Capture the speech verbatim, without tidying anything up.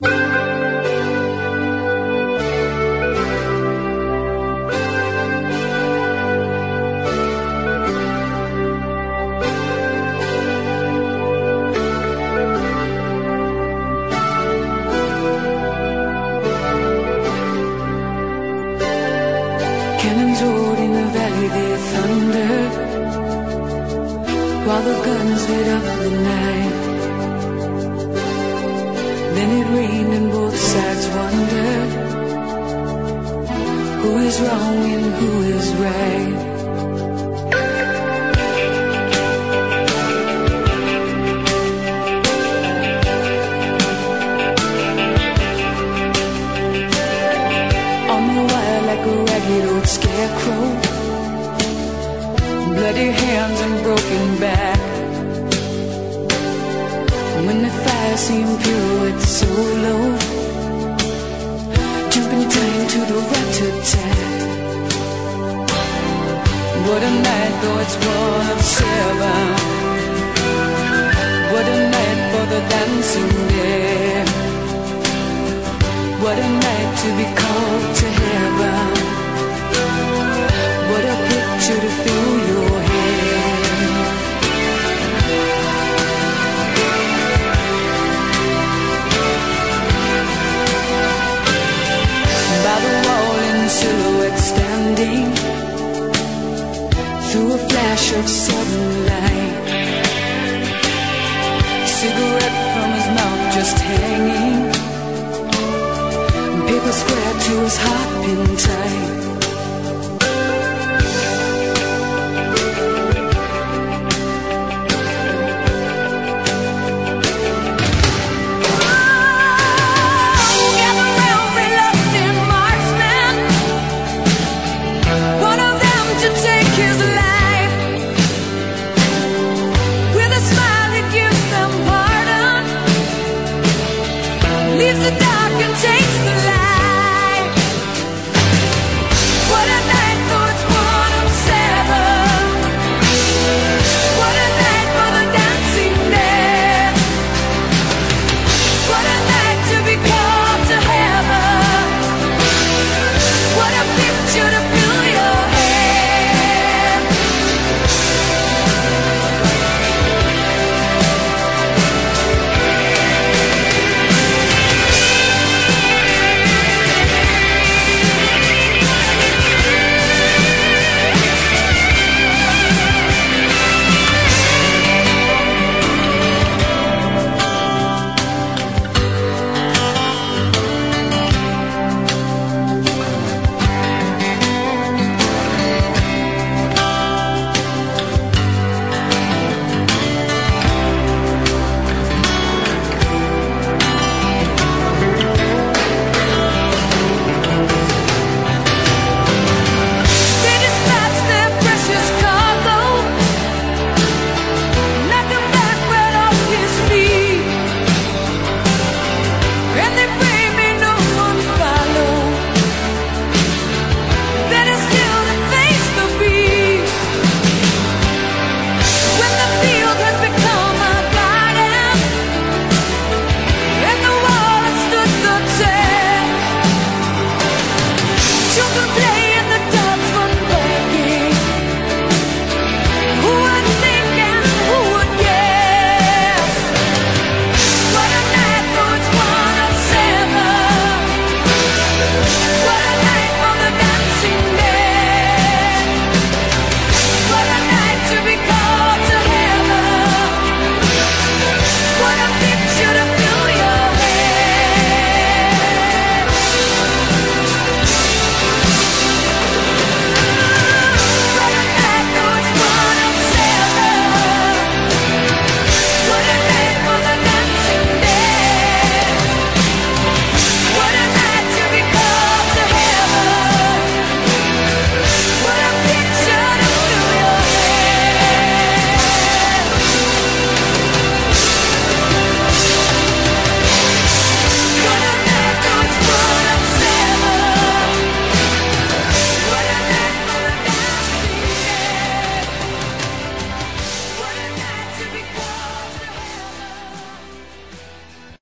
Cannons roared in the valley, they thundered, while the guns lit up the night. Then it rained and both sides wondered, who is wrong and who is right. On the wire like a ragged old scarecrow, bloody hands and broken back. When the fire seemed pure, it's so low, jumping time to the rat-a-tat. What a night, though it's one of seven. What a night for the dancing dead. What a night to be called to heaven. What a picture to fill your head. By the wall in silhouette standing, through a flash of sudden light, cigarette from his mouth just hanging, paper square to his heart pin tight.